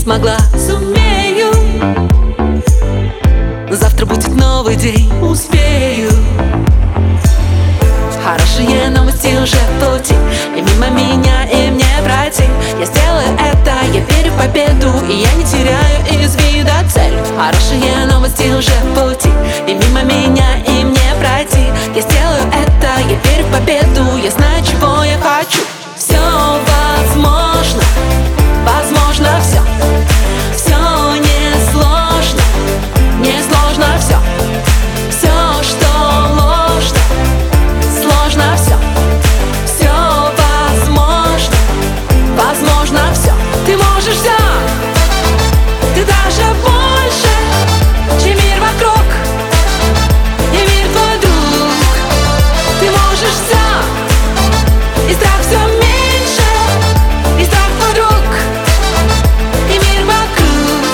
смогла, сумею. Завтра будет новый день, успею. Хорошие новости уже в пути, и мимо меня им не пройти. Я сделаю это, я верю в победу, и я не теряю из вида цель. Хорошие новости уже в пути, и мимо меня им не пройти. Я сделаю это, я верю в победу, я знаю, чего я хочу. Все возможно, возможно все. Все несложно, несложно все. Все, что ложно, сложно все. Все возможно, возможно все. Ты можешь все, ты даже больше, чем мир вокруг. И мир твой друг. Ты можешь все, и страх все меньше, и страх твой друг. И мир вокруг.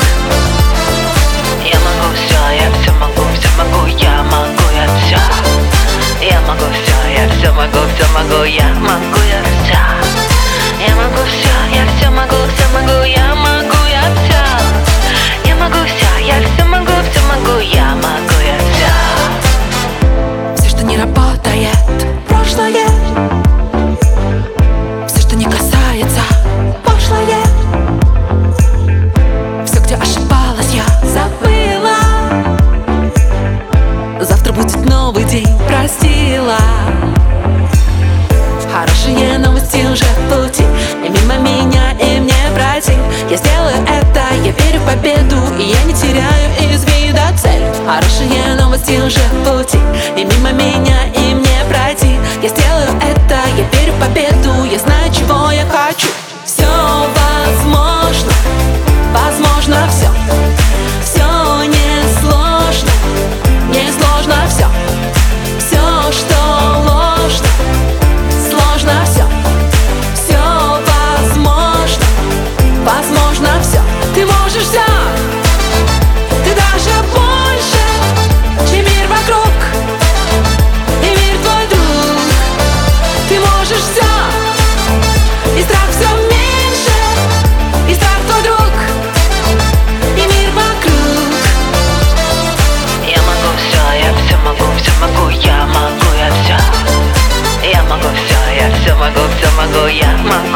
Я могу все, я все могу, я могу, я все. Я могу все, я все могу, я могу, я все. Я могу все, я все могу, я могу, я все. Я могу все, я все могу, я могу, я все. Все, что не работает, прошлое. Все, что не касается, пошлое. Все, где ошибалась, я забыла. Завтра будет новый день, простила. Хорошие новости уже в пути, и мимо меня им не пройти. Я сделаю это, я верю в победу, и я не теряю из вида цель. Хорошие новости уже в пути, и мимо меня им не пройти. Я сделаю это, я верю в победу, я знаю, чего я хочу. Все возможно, возможно все. Все несложно, несложно все. Все, что ложно, сложно все. Все возможно, возможно все. Ты можешь все, ты даже больше, чем мир вокруг. И мир твой друг. Ты можешь все, и страх все меньше, и страх твой друг. И мир вокруг. Я могу все, я все могу, я могу, я все. Я могу все, я все могу, я могу.